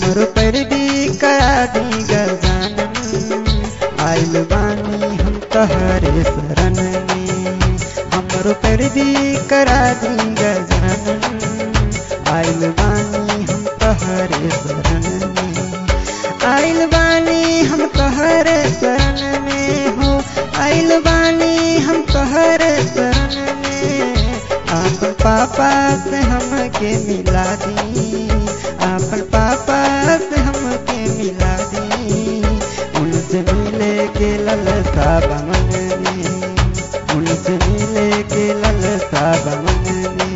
हमरो पर भी करा दी गजानन, आइल बानी हम तहरे शरण में। हमरो पर भी करा दी गजानन, आइल बानी हम तहरे शरण में। आइल बानी हम तहरे शरण में हो, आइल बानी हम तहरे शरण में। आपन पापा से हमके मिला दी, आपन पापा से हमके मिला दी। उनसे मिले के ललसा बमन में, उनसे मिले के ललसा बमन में।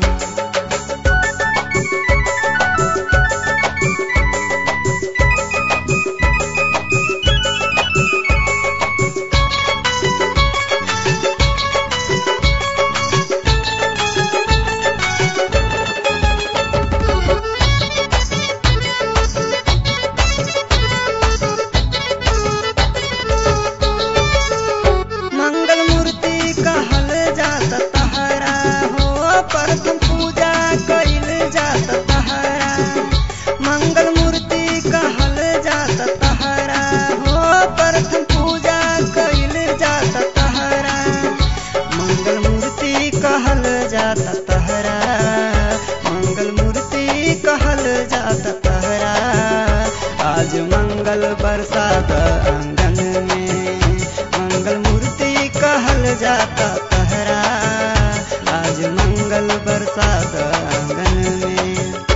प्रथम पूजा कइल जात तहरा, मंगल मूर्ति कहल जात तहरा हो। प्रथम पूजा कइल जात तहरा, मंगल मूर्ति कहल जात तहरा, मंगल मूर्ति कहल जात तहरा। आज मंगल बरसात आंगन में, मंगल मूर्ति कहल जात तहरा। आज मंगल बरसात आंगन में।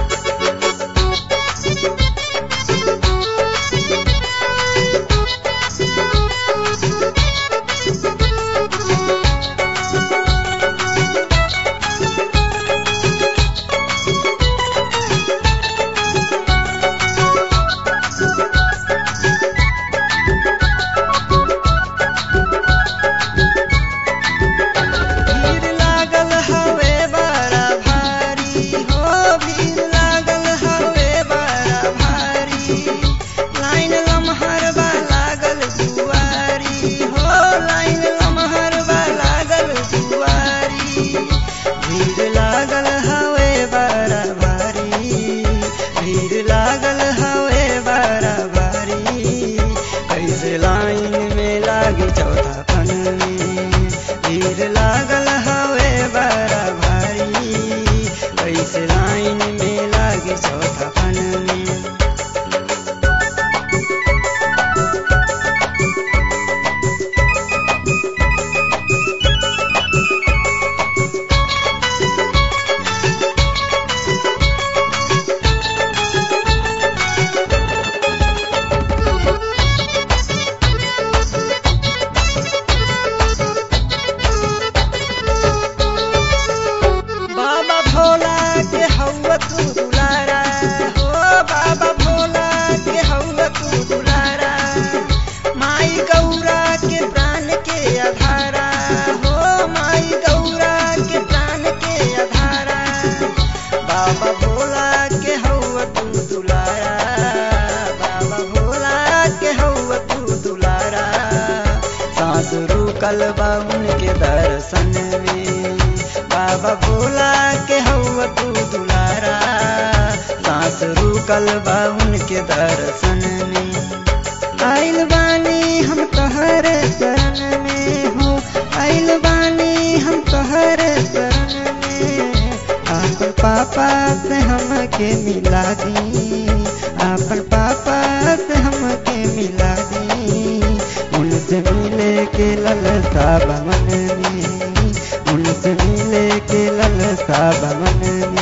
लाइन में लागी चौथा पन में, भीड़ लागल हवे बड़ा भारी। कैसे लाइन में लागी चौथा पन में। बाबा भोला के हौवा तू दुलारा, बाबा भोला के हौवा तू दुलारा। सांस रुकल बा उनके दर्शन में, बाबा भोला के हौवा तू दुलारा। सांस रुकल बा उनके दर्शन में। आइल बानी हम तहरे शरण में हो, आइल बानी हम तहरे शरण में। आपन पापा से हमके मिला दी, आपन पापा से हमके मिला दी। उनसे मिले के ललसा बमन में, उनसे मिले के ललसा बमन में।